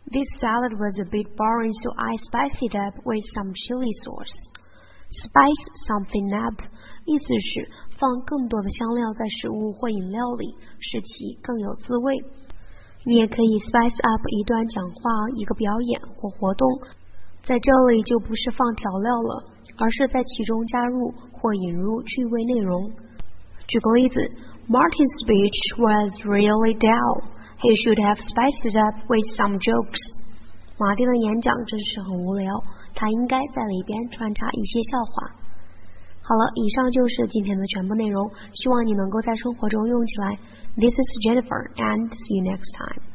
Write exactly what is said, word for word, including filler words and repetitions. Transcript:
This salad was a bit boring, so I spiced it up with some chili sauce. Spice something up 意思是放更多的香料在食物或饮料里，使其更有滋味。你也可以 spice up 一段讲话、一个表演或活动，在这里就不是放调料了，而是在其中加入或引入趣味内容。举个例子 Martin's speech was really dull. He should have spiced it up with some jokes. 马丁的演讲真是很无聊，他应该在里边穿插一些笑话。好了，以上就是今天的全部内容，希望你能够在生活中用起来。This is Jennifer, and see you next time.